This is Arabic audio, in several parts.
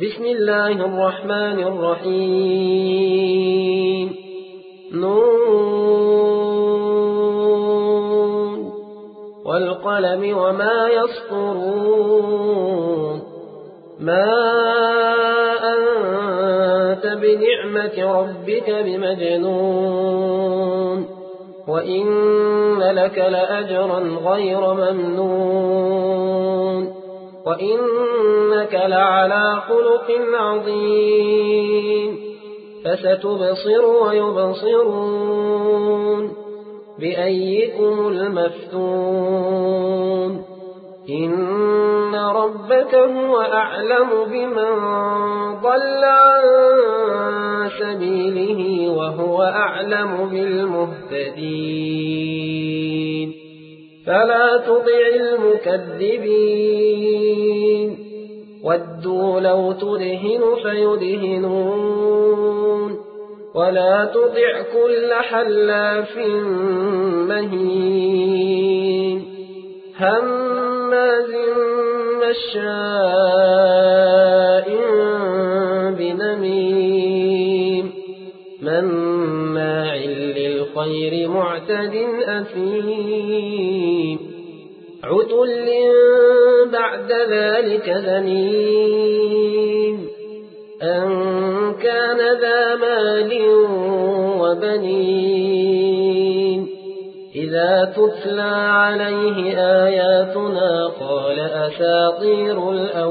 بسم الله الرحمن الرحيم نون والقلم وما يسطرون ما أنت بنعمة ربك بمجنون وإن لك لأجرا غير ممنون وإنك لعلى خلق عظيم فستبصر ويبصرون بأيكم المفتون إن ربك هو أعلم بمن ضل عن سبيله وهو أعلم بالمهتدين فلا تطع المكذبين ودوا لو تدهن فيدهنون ولا تطع كل حلاف مهين هماز مشاء بنميم مناع للخير معتد أثيم عتل بعد ذلك زنيم أن كان ذا مال وبنين إذا تتلى عليه آياتنا قال أساطير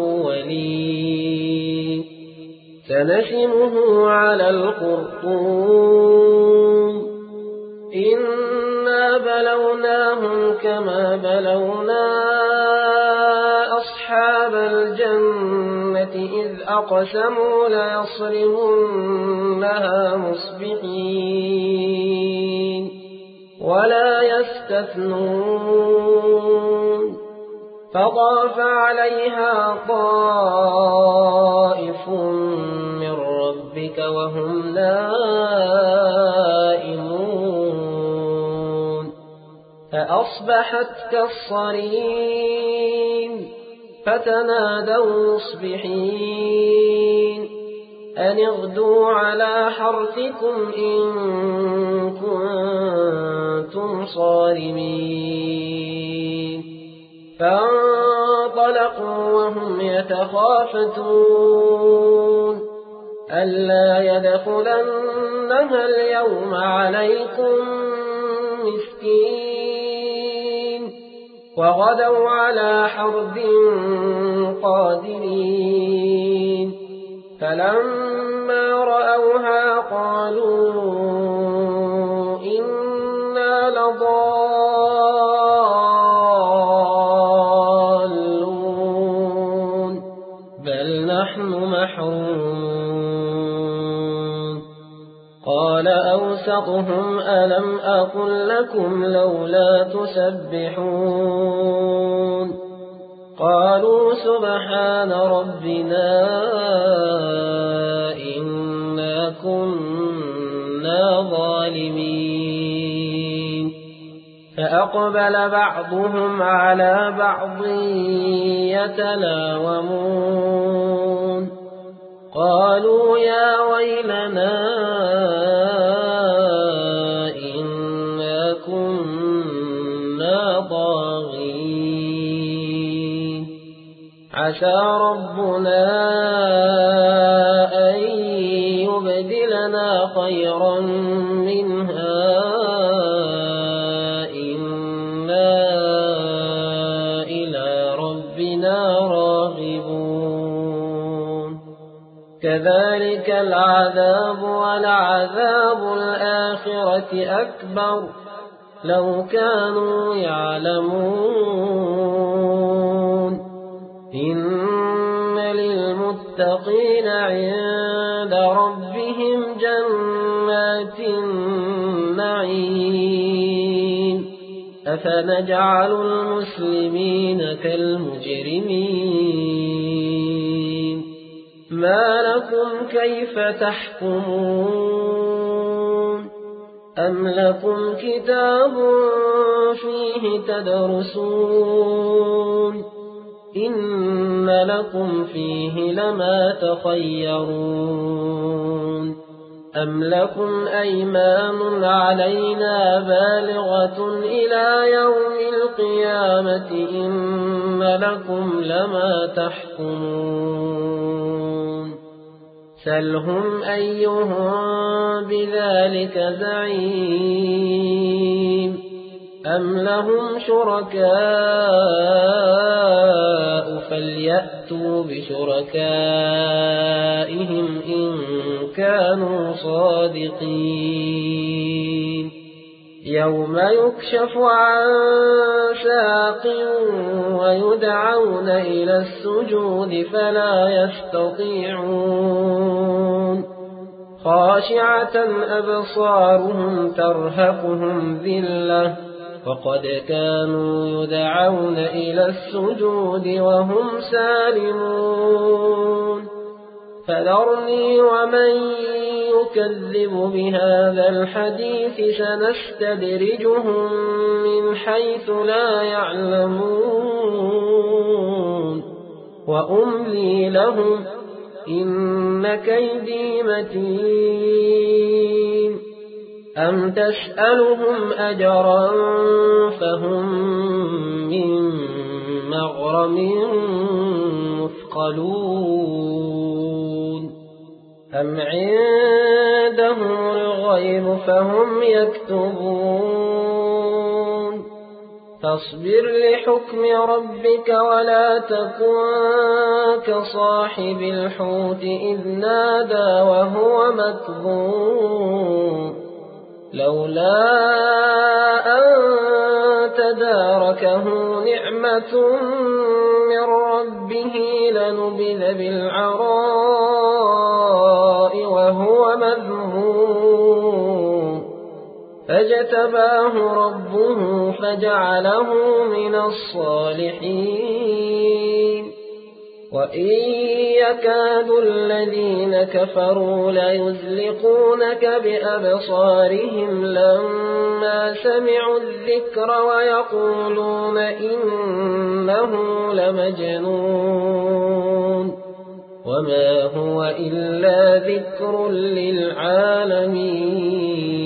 الأولين سنسمه على الخرطوم إنا بلوناهم كما بلونا أصحاب الجنة إذ أقسموا ليصرمنها مصبحين ولا يستثنون فطاف عليها طائف من ربك وهم نائمون فأصبحت كالصريم فتنادوا مصبحين أن اغدوا على حرثكم إن كنتم صارمين فانطلقوا وهم يتخافتون ألا يدخلنها اليوم عليكم مسكين وغدوا على حرد قادرين فلما رأوها قالوا إنا لضالون بل نحن محرومون قال أوسطهم ألم أقل لكم لولا تسبحون قالوا سبحان ربنا إنا كنا ظالمين فأقبل بعضهم على بعض يتلاومون قالوا يا ويلنا إنا كنا طاغين عسى ربنا أن يبدلنا خيرا منها إنا إلى ربنا راغبون كذلك العذاب ولعذاب الآخرة أكبر لو كانوا يعلمون إن للمتقين عند ربهم جنات النعيم أفنجعل المسلمين كالمجرمين ما لكم كيف تحكمون أم لكم كتاب فيه تدرسون إن لكم فيه لما تخيرون أم لكم أيمان علينا بالغة إلى يوم القيامة إن لكم لما تحكمون سلهم أيهم بذلك زعيم أم لهم شركاء فليأتوا بشركائهم إن كانوا صادقين يوم يكشف عن ساق ويدعون إلى السجود فلا يستطيعون خاشعة أبصارهم ترهقهم ذلة وقد كانوا يدعون إلى السجود وهم سالمون فذرني ومن يكذب بهذا الحديث سنستدرجهم من حيث لا يعلمون وأملي لهم إن كيدي متين أم تسألهم أجرا فهم من مغرم مثقلون أم عندهم الغيب فهم يكتبون فاصبر لحكم ربك ولا تكن كصاحب الحوت إذ نادى وهو مكظوم لولا أن تداركه نعمة من ربه لنبذ بالعراء وهو مذموم فاجتباه ربه فجعله من الصالحين وإن يكاد الذين كفروا ليزلقونك بأبصارهم لما سمعوا الذكر ويقولون إنه لمجنون وما هو إلا ذكر للعالمين